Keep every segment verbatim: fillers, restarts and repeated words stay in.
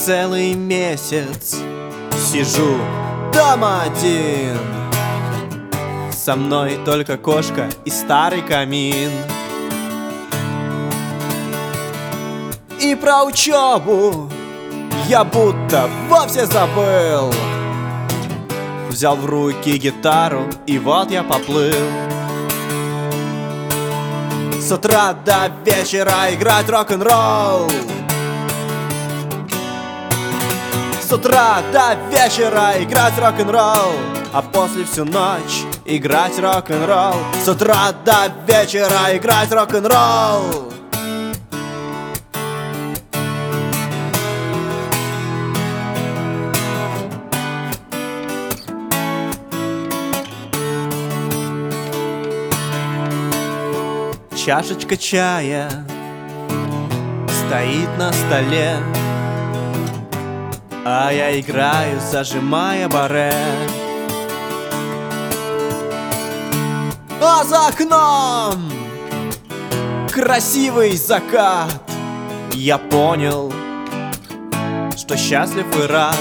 целый месяц сижу дома один. Со мной только кошка и старый камин. И про учебу я будто вовсе забыл. Взял в руки гитару, и вот я поплыл. С утра до вечера играть рок-н-ролл. С утра до вечера играть рок-н-ролл, а после всю ночь играть рок-н-ролл. С утра до вечера играть рок-н-ролл. Чашечка чая стоит на столе, а я играю, зажимая баре. А за окном красивый закат. Я понял, что счастлив и рад.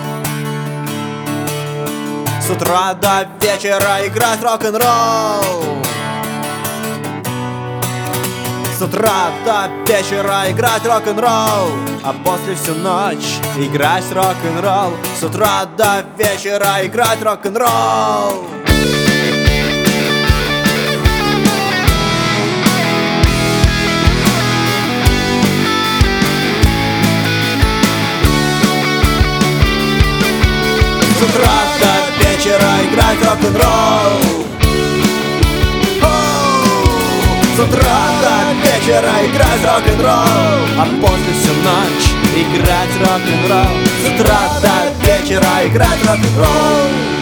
С утра до вечера играть рок-н-ролл. С утра до вечера играть рок-н-ролл, а после всю ночь играть рок-н-ролл. С утра до вечера играть рок-н-ролл. С утра до вечера играть рок-н-ролл. С утра до вечера играть рок-н-ролл, а после всю ночь играть рок-н-ролл. С утра до вечера играть рок-н-ролл.